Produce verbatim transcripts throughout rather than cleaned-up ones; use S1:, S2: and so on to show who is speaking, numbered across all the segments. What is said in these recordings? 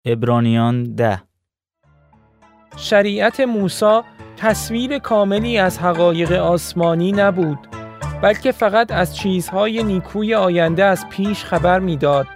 S1: عبرانیان ده.
S2: شریعت موسی تصویر کاملی از حقایق آسمانی نبود، بلکه فقط از چیزهای نیکوی آینده از پیش خبر می‌داد.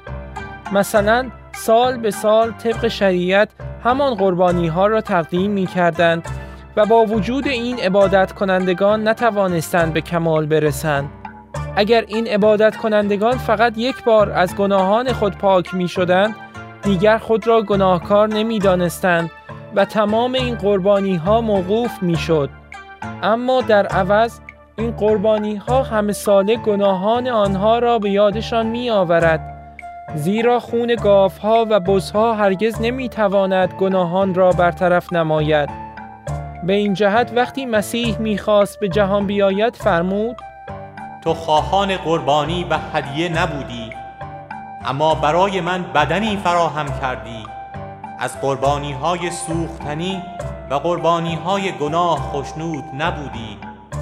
S2: مثلا سال به سال طبق شریعت همان قربانی‌ها را تقدیم می‌کردند و با وجود این عبادت کنندگان نتوانستند به کمال برسند. اگر این عبادت کنندگان فقط یک بار از گناهان خود پاک می‌شدند، دیگر خود را گناهکار نمی‌دانستند و تمام این قربانی‌ها موقوف می‌شد. اما در عوض این قربانی‌ها همه ساله گناهان آنها را به یادشان می‌آورد، زیرا خون گاوها و بزها هرگز نمی‌تواند گناهان را برطرف نماید. به این جهت وقتی مسیح می‌خواست به جهان بیاید فرمود:
S3: تو خواهان قربانی و هدیه نبودی، اما برای من بدنی فراهم کردی. از قربانی‌های سوختنی و قربانی‌های گناه خوشنود نبودی.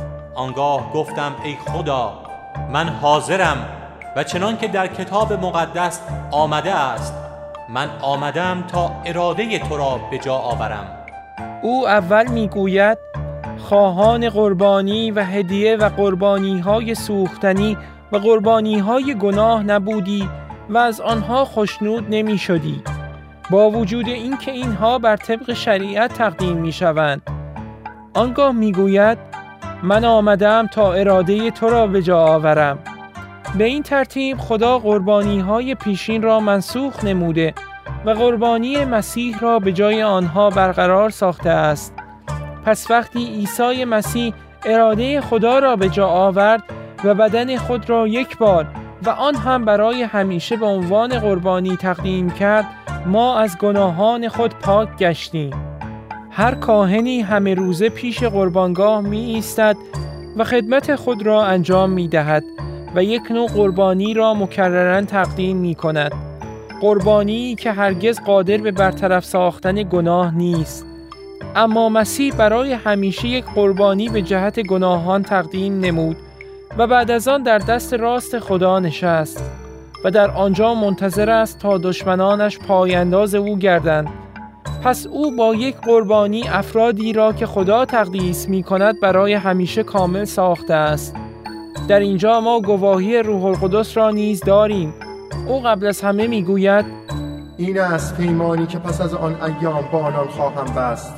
S3: آنگاه گفتم ای خدا، من حاضرم و چنان که در کتاب مقدس آمده است، من آمدم تا اراده تو را به جا آورم.
S2: او اول میگوید خواهان قربانی و هدیه و قربانی‌های سوختنی و قربانی‌های گناه نبودی و از آنها خوشنود نمی‌شدی، با وجود اینکه اینها بر طبق شریعت تقدیم می‌شوند. آنگاه میگوید من آمدم تا اراده تو را به جا آورم. به این ترتیب خدا قربانی‌های پیشین را منسوخ نموده و قربانی مسیح را به جای آنها برقرار ساخته است. پس وقتی عیسی مسیح اراده خدا را به جا آورد و بدن خود را یک بار و آن هم برای همیشه به عنوان قربانی تقدیم کرد، ما از گناهان خود پاک گشتیم. هر کاهنی همه روزه پیش قربانگاه می ایستد و خدمت خود را انجام می دهد و یک نوع قربانی را مکرراً تقدیم می کند. قربانی که هرگز قادر به برطرف ساختن گناه نیست. اما مسیح برای همیشه یک قربانی به جهت گناهان تقدیم نمود و بعد از آن در دست راست خدا نشست و در آنجا منتظر است تا دشمنانش پایانداز او گردند. پس او با یک قربانی افرادی را که خدا تقدیس می کند برای همیشه کامل ساخته است. در اینجا ما گواهی روح القدس را نیز داریم. او قبل از همه می گوید
S4: این است پیمانی که پس از آن ایام با آنان خواهم بست.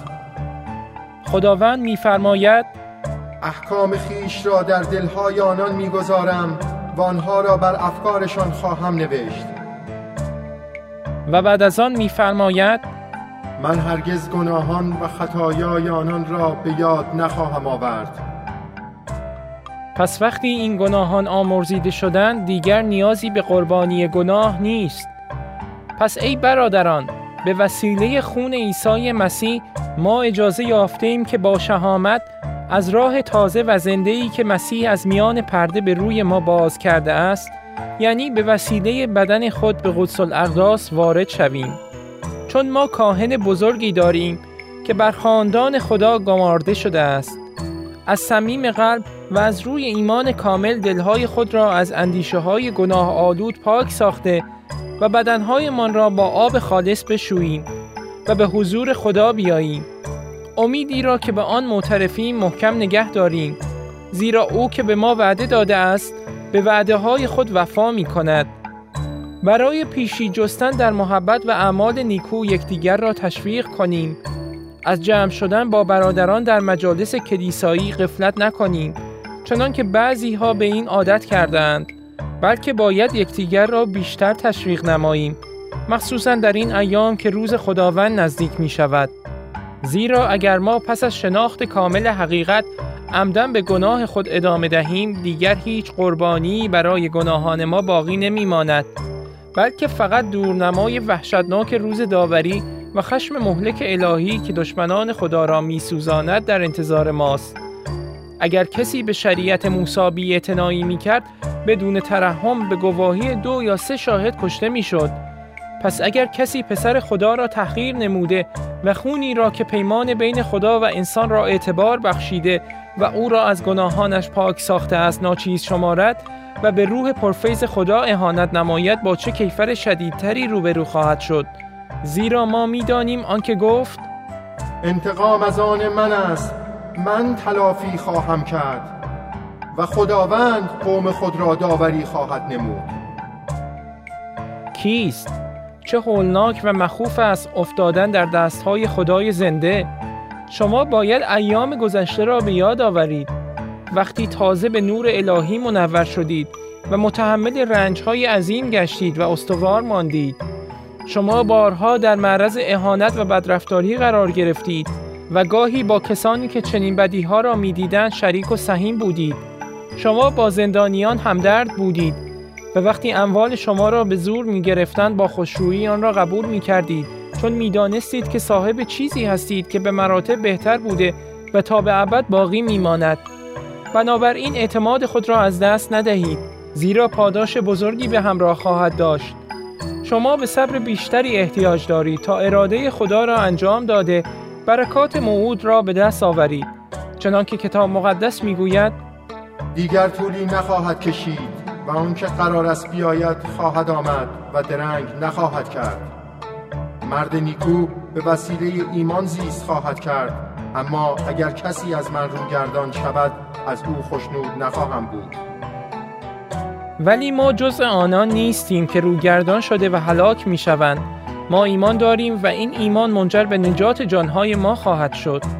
S2: خداوند می فرماید
S4: احکام خیش را در دلهای آنان می گذارم و آنها را بر افکارشان خواهم نوشت.
S2: و بعد از آن می فرماید
S4: من هرگز گناهان و خطایای آنان را به یاد نخواهم آورد.
S2: پس وقتی این گناهان آمرزیده شدند، دیگر نیازی به قربانی گناه نیست. پس ای برادران، به وسیله خون عیسی مسیح ما اجازه یافتیم که با شهامت از راه تازه و زنده‌ای که مسیح از میان پرده به روی ما باز کرده است، یعنی به وسیله بدن خود به قدس الاقداس وارد شویم. چون ما کاهن بزرگی داریم که بر خاندان خدا گمارده شده است. از صمیم قلب و از روی ایمان کامل دلهای خود را از اندیشه‌های گناه آلود پاک ساخته و بدنهایمان را با آب خالص بشوییم و به حضور خدا بیاییم. امیدی را که به آن معترفیم محکم نگه داریم، زیرا او که به ما وعده داده است به وعده های خود وفا می کند. برای پیشی جستن در محبت و اعمال نیکو یکدیگر را تشویق کنیم. از جمع شدن با برادران در مجالس کلیسایی غفلت نکنیم، چنان که بعضی ها به این عادت کردند، بلکه باید یکدیگر را بیشتر تشویق نماییم، مخصوصا در این ایام که روز خداوند نزدیک می شود. زیرا اگر ما پس از شناخت کامل حقیقت عمدن به گناه خود ادامه دهیم، دیگر هیچ قربانی برای گناهان ما باقی نمی ماند، بلکه فقط دورنمای وحشتناک روز داوری و خشم مهلک الهی که دشمنان خدا را می سوزاند در انتظار ماست. اگر کسی به شریعت موسی بی‌اعتنایی می کرد، بدون ترحم به گواهی دو یا سه شاهد کشته می شد. پس اگر کسی پسر خدا را تحقیر نموده و خونی را که پیمان بین خدا و انسان را اعتبار بخشیده و او را از گناهانش پاک ساخته است ناچیز شمارد و به روح پرفیض خدا اهانت نماید، با چه کیفر شدیدتری روبرو خواهد شد. زیرا ما می‌دانیم آنکه گفت
S4: انتقام از آن من است، من تلافی خواهم کرد و خداوند قوم خود را داوری خواهد نمود.
S2: کیست؟ چه هولناک و مخوف است افتادن در دستهای خدای زنده. شما باید ایام گذشته را به یاد آورید، وقتی تازه به نور الهی منور شدید و متحمل رنج‌های عظیم گشتید و استوار ماندید. شما بارها در معرض اهانت و بدرفتاری قرار گرفتید و گاهی با کسانی که چنین بدیها را می‌دیدند شریک و سهیم بودید. شما با زندانیان همدرد بودید و وقتی اموال شما را به زور می‌گرفتند با خوشرویی آن را قبول می‌کردید، چون می‌دانستید که صاحب چیزی هستید که به مراتب بهتر بوده و تا به ابد باقی می‌ماند. بنابراین اعتماد خود را از دست ندهید، زیرا پاداش بزرگی به همراه خواهد داشت. شما به صبر بیشتری احتیاج دارید تا اراده خدا را انجام داده برکات موعود را به دست آورید، چنانکه کتاب مقدس می‌گوید
S4: دیگر طولی نخواهد کشید و آن که قرار است بیاید خواهد آمد و درنگ نخواهد کرد. مرد نیکو به وسیله ایمان زیست خواهد کرد، اما اگر کسی از من روگردان شود از او خوشنود نخواهم بود.
S2: ولی ما جزء آنان نیستیم که روگردان شده و هلاک می شوند. ما ایمان داریم و این ایمان منجر به نجات جانهای ما خواهد شد.